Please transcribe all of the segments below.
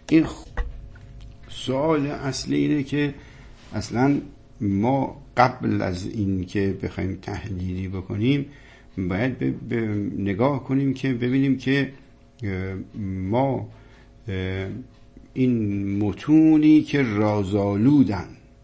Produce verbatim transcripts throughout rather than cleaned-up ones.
این سوال اصلی اینه که اصلا ما قبل از این که بخوایم تحلیلی بکنیم باید به نگاه کنیم که ببینیم که ما این متونی که رازآلودن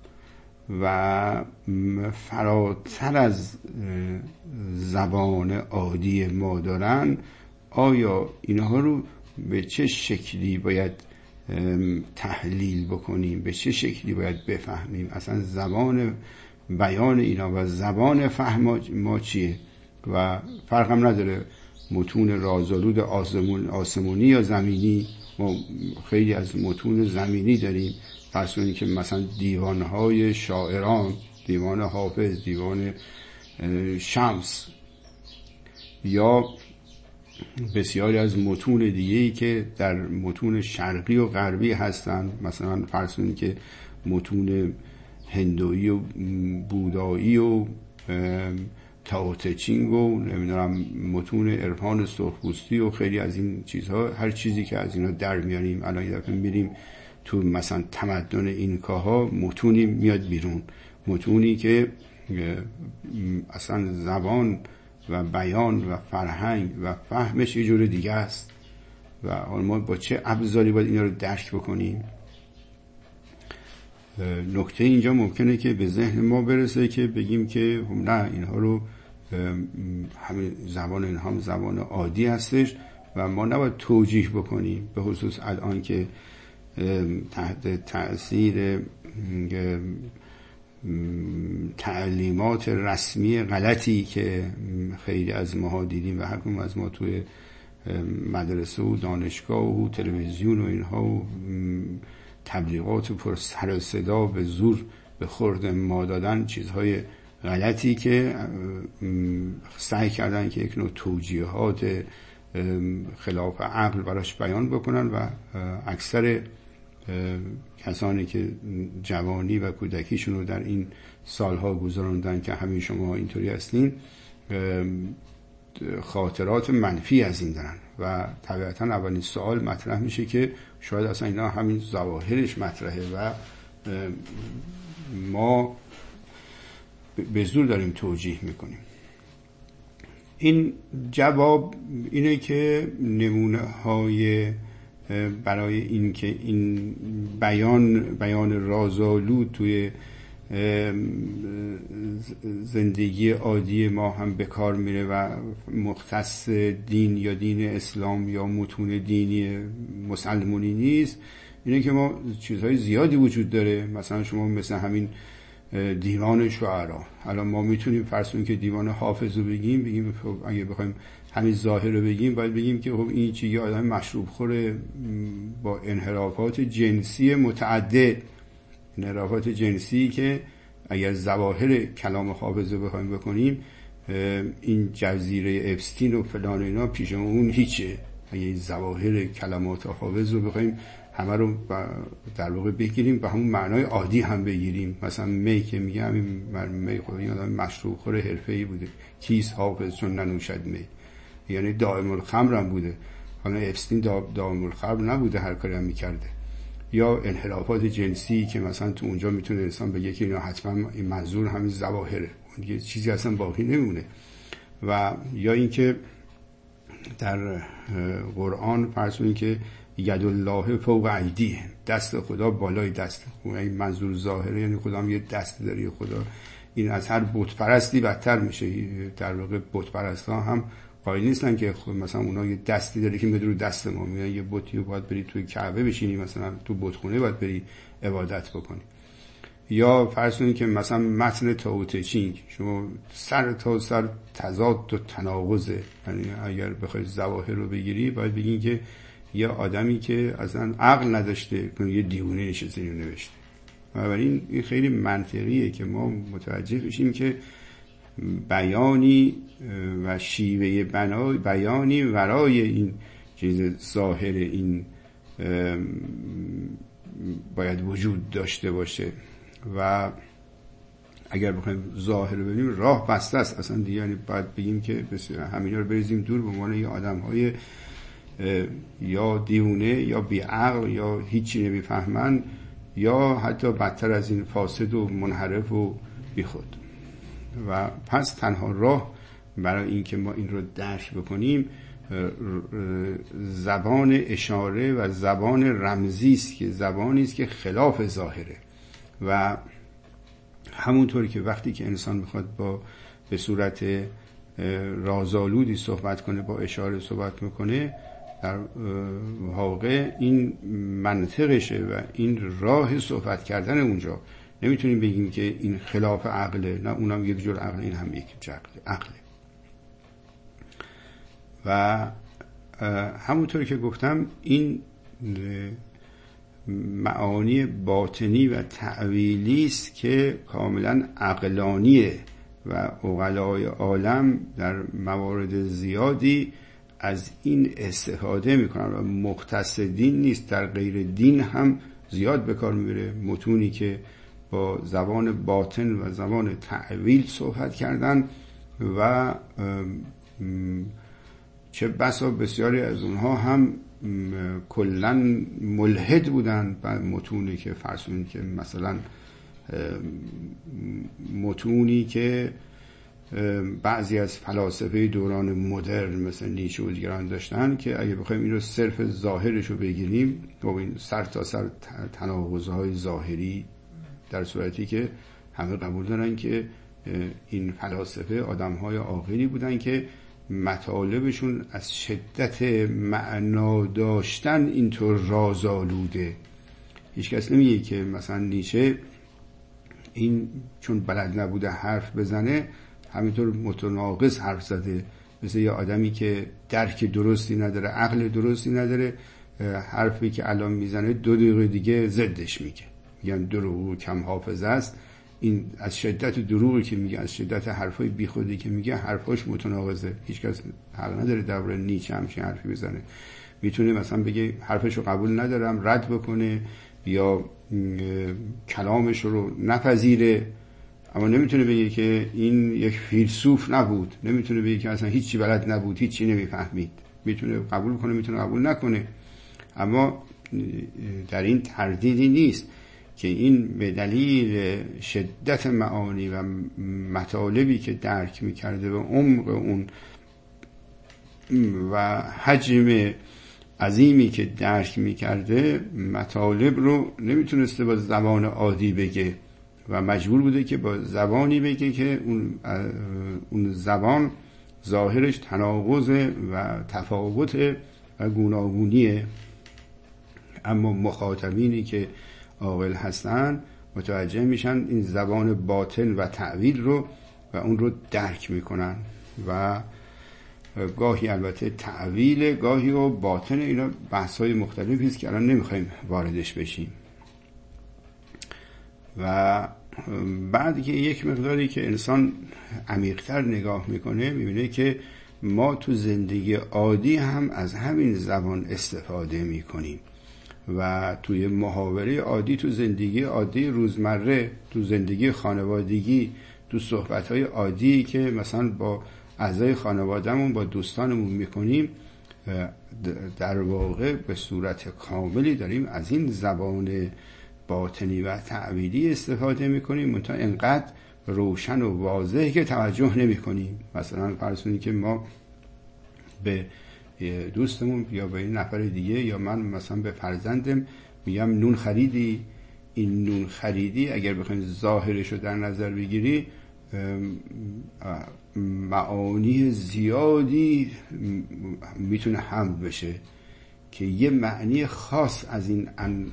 و فراتر از زبان عادی ما دارن، آیا اینها رو به چه شکلی باید تحلیل بکنیم، به چه شکلی باید بفهمیم، اصلا زبان بیان اینا و زبان فهم ما چیه. و فرق هم نداره متون رازآلود آسمونی یا زمینی. ما خیلی از متون زمینی داریم، فرض کنید که مثلا دیوانهای شاعران، دیوان حافظ، دیوان شمس، یا بسیاری از متون دیگه‌ای که در متون شرقی و غربی هستن، مثلا فرض کنید که متون هندویی و بودایی و تائو ته چینگ و نمیدونم متون عرفان سرخپوستی و خیلی از این چیزها، هر چیزی که از اینا در میاریم. الان یه دفعه میریم تو مثلا تمدن اینکاها، متونی میاد بیرون، متونی که اصلا زبان و بیان و فرهنگ و فهمش یه جور دیگه است و ما با چه ابزاری باید اینا رو درک بکنیم. نکته اینجا ممکنه که به ذهن ما برسه که بگیم که نه، اینها رو همین زبان اینها هم زبان عادی هستش و ما نباید توجیه بکنیم، به خصوص الان که تحت تأثیر تعلیمات رسمی غلطی که خیلی از ماها دیدیم و هر کدوم از ما توی مدرسه و دانشگاه و تلویزیون و اینها و تبلیغات پر سر و صدا به زور به خورد ما دادن، چیزهای غلطی که سعی کردن که یک نوع توجیهات خلاف عقل براش بیان بکنن و اکثر کسانی که جوانی و کودکیشون رو در این سالها گذراندن که همین شما اینطوری هستین، خاطرات منفی از این دارن و طبیعتا اولین سوال مطرح میشه که شاید اصلا اینا همین ظواهرش مطرحه و ما به زور داریم توجیه میکنیم. این جواب اینه که نمونه های برای این که این بیان بیان رازآلود توی زندگی عادی ما هم به کار میره و مختص دین یا دین اسلام یا متون دینی مسلمونی نیست، اینه که ما چیزهای زیادی وجود داره. مثلا شما مثل همین دیوان شعرا، الان ما میتونیم فرض کنیم که دیوان حافظ رو بگیم بگیم اگه بخوایم همین ظاهر رو بگیم باید بگیم که خب این چیه، آدم مشروب خور با انحرافات جنسی متعدد، انحرافات جنسی که اگر ظواهر کلام حافظ رو بخوایم بکنیم، این جزیره اپستین و فلان اینا پیش اون هیچه. اگه ظواهر کلمات حافظ رو بخوایم همه رو در واقع بگیریم به همون معنای عادی هم بگیریم، مثلا می که میگه همین می خود این آدم مشروب خور حرفه‌ای بوده، کیس حافظ چون ننوشد می، یعنی دائم الخمر هم بوده. حالا اپستین دائم الخمر نبوده، هر کاری هم میکرده. یا انحرافات جنسی که مثلا تو اونجا میتونه انسان بگه که اینا حتما این منظور همین ظواهره، دیگه چیزی اصلا باقی نمیمونه. و یا اینکه در قرآن فرض کنید که ید الله فوق ایدیه، دست خدا بالای دست، این منظور ظاهره، یعنی خدا هم یه دست داره خدا. این از هر بت پرستی بدتر میشه. در واقع بت پرستا هم قائل نیستن که مثلا اونا یه دستی داره که میاد رو دست ما، میگن یه بتی رو باید بری توی کعبه بشینی، مثلا تو بتخونه باید بری عبادت بکنی. یا فرض کنید که مثلا متن تائو ته چینگ شما سر تا سر تضاد و تناقضه، یعنی اگر بخوای ظواهر رو بگیری باید بگین که یه آدمی که اصلا عقل نداشته یه دیوونه نشسته اینو نوشته. بنابراین این خیلی منطقیه که ما متوجه بشیم که بیانی و شیوه بنای بیانی ورای این چیز ظاهر این باید وجود داشته باشه و اگر بخوایم ظاهر رو ببینیم راه بسته است اصلا دیگه. یعنی باید بگیم که همینا رو بریزیم دور به عنوان یه آدم‌های یا دیونه یا بیعقل یا هیچی نمیفهمن، یا حتی بدتر از این فاسد و منحرف و بیخود. و پس تنها راه برای این که ما این رو درک بکنیم زبان اشاره و زبان رمزی است که زبانی است که خلاف ظاهره. و همونطوری که وقتی که انسان میخواد با به صورت رازآلودی صحبت کنه، با اشاره صحبت میکنه، در واقع این منطقشه و این راه صحبت کردن اونجا. نمیتونیم بگیم که این خلاف عقله، نه اونم یک جور عقله، این هم یک جور عقله. و همونطور که گفتم این معانی باطنی و تأویلی است که کاملا عقلانیه و عقلای عالم در موارد زیادی از این استفاده میکنن و مختص دین نیست، در غیر دین هم زیاد به کار میبره. متونی که با زبان باطن و زبان تأویل صحبت کردن و چه بسا بسیاری از اونها هم کلن ملحد بودن. و متونی که فرض کنید که مثلا متونی که بعضی از فلاسفه دوران مدرن مثل نیچه و دیگران داشتن، که اگه بخوایم این رو صرف ظاهرش رو بگیریم، خب این سر تا سر تناقض‌های ظاهری، در صورتی که همه قبول دارن که این فلاسفه آدم‌های عاقلی بودن که مطالبشون از شدت معنا داشتن اینطور رازآلوده. هیچ کس نمیگه که مثلا نیچه این چون بلد نبوده حرف بزنه همینطور متناقض حرف زده، مثل یه آدمی که درک درستی نداره، عقل درستی نداره، حرفی که الان میزنه دو دقیقه دیگه ضدش میگه، میگن دروغ کم حافظه است. این از شدت دروغی که میگه، از شدت حرفای بیخودی که میگه، حرفاش متناقضه. هیچ کس حق نداره درباره نیچه همچین حرفی بزنه. میتونه مثلا بگه حرفش رو قبول ندارم، رد بکنه، یا کلامش رو نپذیره، اما نمیتونه بگه که این یک فیلسوف نبود، نمیتونه بگه که اصلا هیچی بلد نبود، هیچی نمیفهمید. میتونه قبول کنه، میتونه قبول نکنه، اما در این تردیدی نیست که این به دلیل شدت معانی و مطالبی که درک میکرده و عمق اون و حجم عظیمی که درک میکرده، مطالب رو نمیتونسته با زبان عادی بگه و مجبور بوده که با زبانی بگه که اون, اون زبان ظاهرش تناقض و تفاوت و گوناگونیه. اما مخاطبینی که عاقل هستن متوجه میشن این زبان باطن و تأویل رو و اون رو درک میکنن. و گاهی البته تأویل، گاهی و باطن، اینا بحث‌های مختلفی است که الان نمیخوایم واردش بشیم. و بعد که یک مقداری که انسان عمیق‌تر نگاه میکنه، میبینه که ما تو زندگی عادی هم از همین زبان استفاده میکنیم و توی محاوره عادی، تو زندگی عادی روزمره، تو زندگی خانوادگی، تو صحبت‌های عادی که مثلا با اعضای خانوادهمون، با دوستانمون میکنیم، در واقع به صورت کاملی داریم از این زبان باطنی و تأویلی استفاده میکنیم، منتها انقدر روشن و واضح که توجه نمی کنیم. مثلا فرض کنید که ما به دوستمون یا به این نفر دیگه، یا من مثلا به فرزندم میگم نون خریدی. این نون خریدی اگر بخواید ظاهرش رو در نظر بگیری، معانی زیادی میتونه حمل بشه که یه معنی خاص از این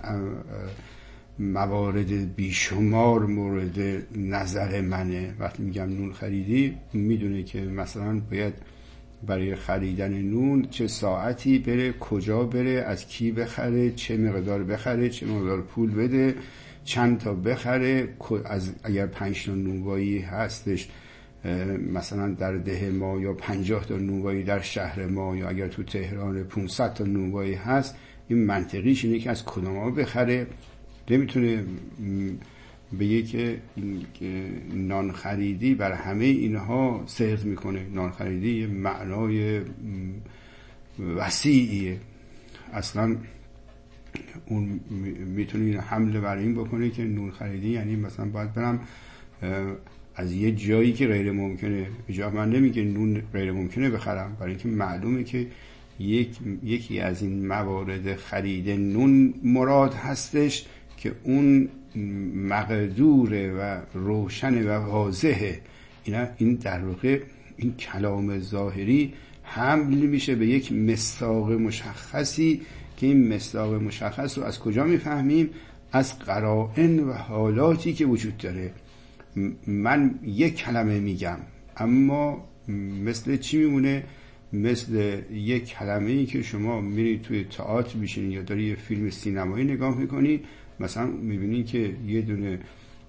موارد بیشمار مورد نظر منه. وقتی میگم نون خریدی، میدونه که مثلا باید برای خریدن نون چه ساعتی بره، کجا بره، از کی بخره، چه مقدار بخره، چه مقدار پول بده، چند تا بخره، از اگر پنج تا نونوایی هستش مثلا در ده ما، یا پنجاه تا نونوایی در شهر ما، یا اگر تو تهران پانصد تا نونوایی هست، این منطقیش اینه که از کدوم بخره. نمیتونه بگه که نان خریدی بر همه اینها صدق میکنه. نان خریدی یه معنای وسیعیه. اصلا اون میتونه حمله بر این بکنه که نون خریدی یعنی مثلا باید برم از یه جایی که غیر ممکنه، جا من نمیگه نون غیر ممکنه بخرم، برای اینکه معلومه که یک یکی از این موارد خرید نون مراد هستش که اون مقدوره و روشن و واضحه. اینا این در واقع این کلام ظاهری حمل میشه به یک مصداق مشخصی که این مصداق مشخص رو از کجا میفهمیم؟ از قرائن و حالاتی که وجود داره. من یک کلمه میگم اما مثل چی میمونه؟ مثل یک کلمه ای که شما میرید توی تئاتر میشینید یا داری یه فیلم سینمایی نگاه میکنید، مثلا میبینید که یه دونه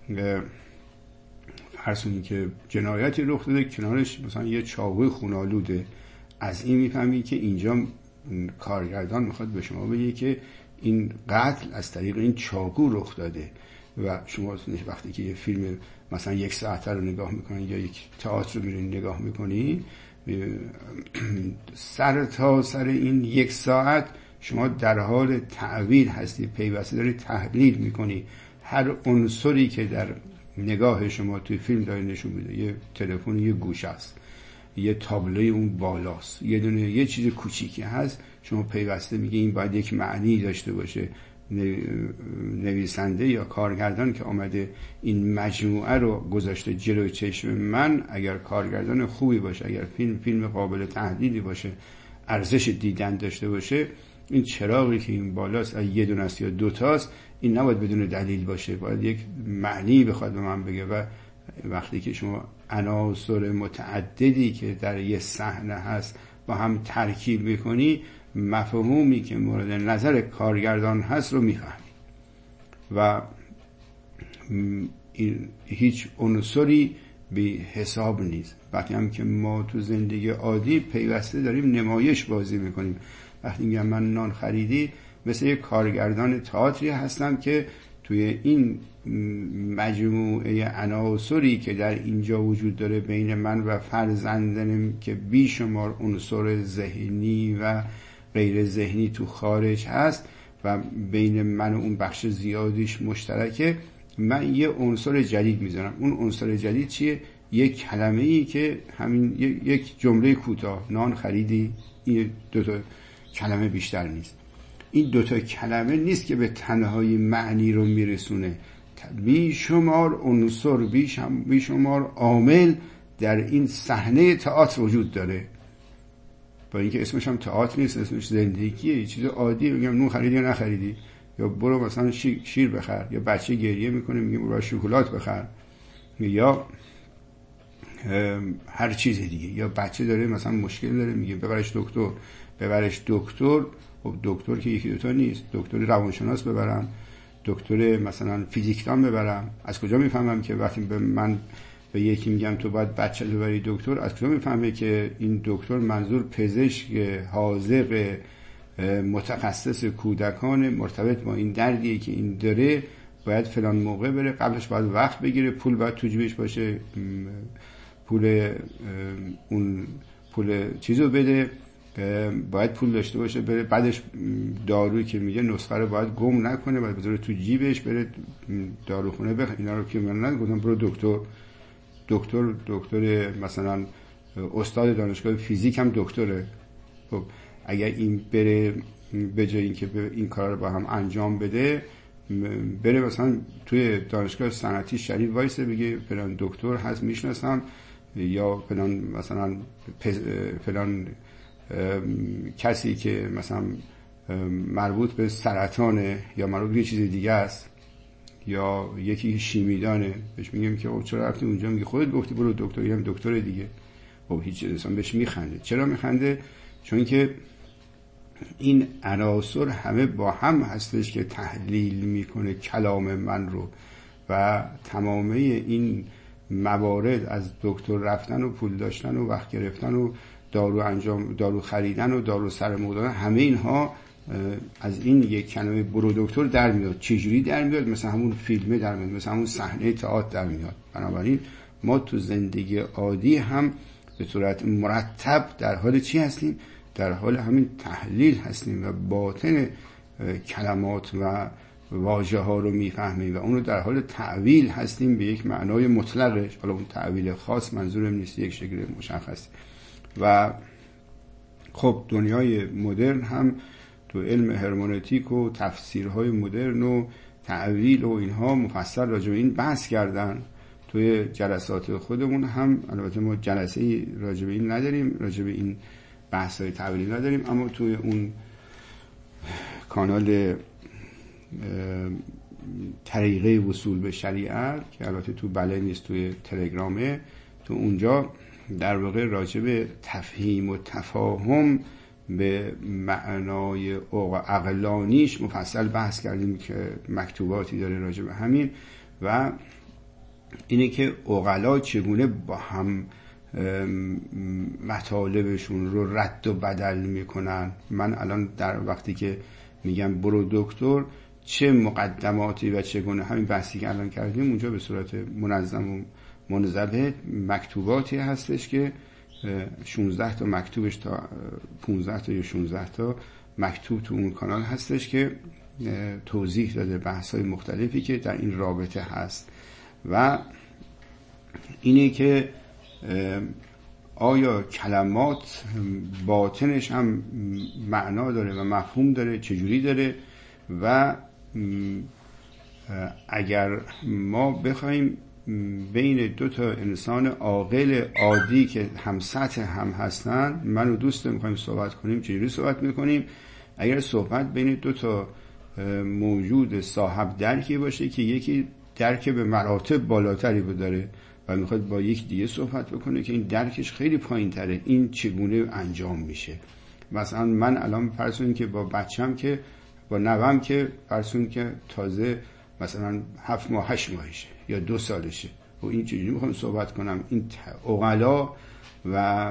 فرسونی که جنایتی رخ داده، کنارش مثلا یه چاقوی خونالوده. از این میفهمید که اینجا کارگردان میخواد به شما بگه که این قتل از طریق این چاقو رخ داده. و شما وقتی که یه فیلم مثلا یک ساعته رو نگاه میکنید یا یک تئاتر رو میرین نگاه میکنید، سر تا سر این یک ساعت شما در حال تعبیر هستی، پیوسته داری تحلیل میکنی. هر عنصری که در نگاه شما توی فیلم داره نشون میده، یه تلفن یه گوشه است، یه تابلوی اون بالاست، یه دونه یه چیز کوچیکی هست، شما پیوسته میگه این باید یک معنی داشته باشه. نویسنده یا کارگردان که آمده این مجموعه رو گذاشته جلوی چشم من، اگر کارگردان خوبی باشه، اگر فیلم فیلم قابل تحلیلی باشه، ارزش دیدن داشته باشه، این چراغی که این بالاست یه دونه است یا دو تاست، این نباید بدون دلیل باشه، باید یک معنی بخواد به من بگه. و وقتی که شما عناصر متعددی که در یه صحنه هست با هم ترکیب میکنی، مفهومی که مورد نظر کارگردان هست رو میفهمی و هیچ عنصری بی حساب نیست. وقتی هم که ما تو زندگی عادی پیوسته داریم نمایش بازی میکنیم. وقتی میگم من نان خریدی، مثل یک کارگردان تئاتری هستم که توی این مجموعه عناصری که در اینجا وجود داره بین من و فرزندم که بیشمار عنصر ذهنی و غیر ذهنی تو خارج هست و بین من و اون بخش زیادیش مشترکه، من یه عنصر جدید میذارم. اون عنصر جدید چیه؟ یک کلمه ای که همین یک جمله کوتاه، نان خریدی، این دو تا کلمه بیشتر نیست. این دو تا کلمه نیست که به تنهایی معنی رو میرسونه. بیشمار عنصر، بیشمار عامل در این صحنه تئاتر وجود داره. با اینکه اسمش هم تئاتر نیست، اسمش زندگیه، یه چیز عادیه. میگم نون خریدی یا نخریدی، یا برو مثلا شیر بخر، یا بچه گریه میکنه میگه برو شکلات بخر، یا هر چیز دیگه، یا بچه داره مثلا مشکل داره میگه ببرش دکتر، ببرش دکتر. خب دکتر که یکی دوتا نیست، دکتر روانشناس ببرم، دکتر مثلا فیزیکدان ببرم. از کجا میفهمم که وقتی به من به یکی میگم تو باید بچه رو ببری دکتر، از کجا میفهمه که این دکتر منظور پزشک حاذق متخصص کودکان مرتبط با این دردیه که این داره، باید فلان موقع بره، قبلش باید وقت بگیره، پول باید تو جیبش باشه، پول اون پول چیزو بده، باید پول داشته باشه بره، بعدش دارویی که میگه نسخه رو باید گم نکنه، باید بذاره تو جیبش بره داروخونه بخره. اینا رو که من نگفتم برو دکتر. دکتر دکتر مثلا استاد دانشگاه فیزیک هم دکتره. خب اگر این بره به جای اینکه این کارا رو با هم انجام بده، بره مثلا توی دانشگاه صنعتی شریف وایسه بگه فلان دکتر هست میشناسم، یا فلان مثلا فلان کسی که مثلا مربوط به سرطانه یا مربوط به چیز دیگه است، یا یکی شیمیدانه، بهش میگم که خب چرا رفتی اونجا؟ میگه خودت گفتی برو دکتر، هم دکتر دیگه. خب هیچ اصلا بهش میخنده. چرا میخنده؟ چون که این عناصر همه با هم هستش که تحلیل میکنه کلام من رو، و تمامه این موارد از دکتر رفتن و پول داشتن و وقت گرفتن و دارو انجام دارو خریدن و دارو سرمو دادن، همه اینها از این یک کلمه برو دکتر در میاد. چجوری در میاد؟ مثلا همون فیلمه در میاد، مثلا همون صحنه تئاتر در میاد. بنابراین ما تو زندگی عادی هم به صورت مرتب در حال چی هستیم؟ در حال همین تحلیل هستیم و باطن کلمات و واژه ها رو میفهمیم و اون رو در حال تعویل هستیم به یک معنای مطلقش. حالا اون تعویل خاص منظورم نیست، یک شکل مشخص. و خب دنیای مدرن هم تو علم هرمنوتیک و تفسیرهای مدرن و تعویل و اینها مفصل راجع به این بحث کردن. توی جلسات خودمون هم، البته ما جلسه راجع به این نداریم، راجع به این بحث‌های تعویلی نداریم، اما توی اون کانال طریقه وصول به شریعت که البته تو بله نیست، توی تلگرامه، تو اونجا در واقع راجع به تفهیم و تفاهم به معنای عقلانیش مفصل بحث کردیم که مکتوباتی داره راجع به همین و اینه که عقلا چگونه با هم مطالبشون رو رد و بدل میکنن. من الان در وقتی که میگم برو دکتر، چه مقدماتی و چگونه همین بحثی که الان کردیم اونجا به صورت منظم و منضبط مکتوباتی هستش که شانزده تا مکتوبش تا پانزده تا یا شانزده تا مکتوب تو اون کانال هستش که توضیح داده بحث‌های مختلفی که در این رابطه هست و اینه که آیا کلمات باطنش هم معنا داره و مفهوم داره، چجوری داره و اگر ما بخوایم بین دو تا انسان عاقل عادی که هم سطح هم هستن، من و دوست میخوایم صحبت کنیم، چجوری صحبت میکنیم؟ اگر صحبت بین دو تا موجود صاحب درکی باشه که یکی درک به مراتب بالاتری داره و میخواد با یک دیگه صحبت بکنه که این درکش خیلی پایین تره، این چگونه انجام میشه؟ مثلا من الان فرضون که با بچم که با نوام که فرضون که تازه مثلا هفت ماه هشت ماهشه یا دو سالشه و این چجوری میخوام صحبت کنم؟ این عقلا و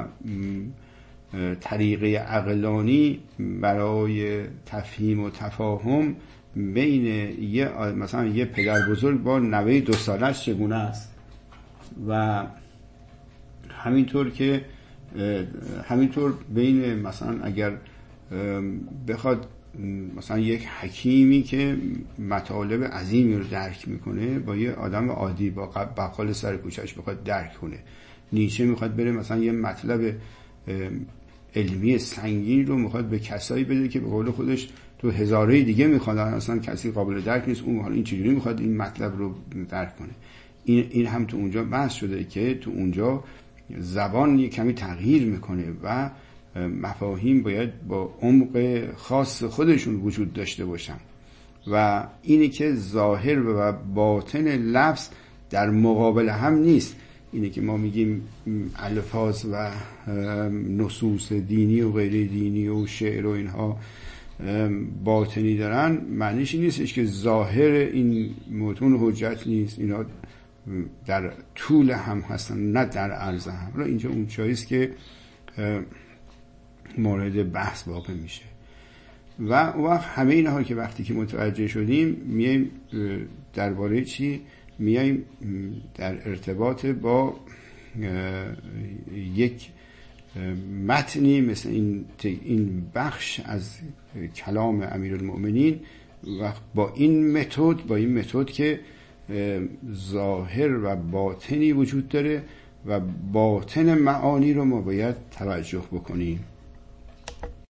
طریقه عقلانی برای تفهیم و تفاهم بین یه مثلا یه پدر بزرگ با نوه دو سالش چگونه است و همینطور که همینطور بین مثلا اگر بخواد مثلا یک حکیمی که مطالب عظیمی رو درک میکنه با یه آدم عادی با بقال سر کوچهش بخواد درک کنه، نیچه میخواد بره مثلا یه مطلب علمی سنگین رو میخواد به کسایی بده که به قول خودش تو هزاره دیگه میخواد، اصلا کسی قابل درک نیست، اون حالا این چجوری میخواد این مطلب رو درک کنه؟ این این هم تو اونجا بحث شده که تو اونجا زبان یک کمی تغییر میکنه و مفاهیم باید با عمق خاص خودشون وجود داشته باشن و اینه که ظاهر و باطن لفظ در مقابل هم نیست. اینه که ما میگیم الفاظ و نصوص دینی و غیر دینی و شعر و اینها باطنی دارن، معنیش این نیستش که ظاهر این متون حجت نیست، اینا در طول هم هستن نه در عرض هم. را اینجا اون چاییست که مورد بحث واقع میشه و وقت همه اینها که وقتی که متوجه شدیم میایم درباره چی؟ میایم در ارتباط با یک متنی مثل این این بخش از کلام امیرالمؤمنین و با این متد با این متد که ظاهر و باطنی وجود داره و باطن معانی رو ما باید توجه بکنیم.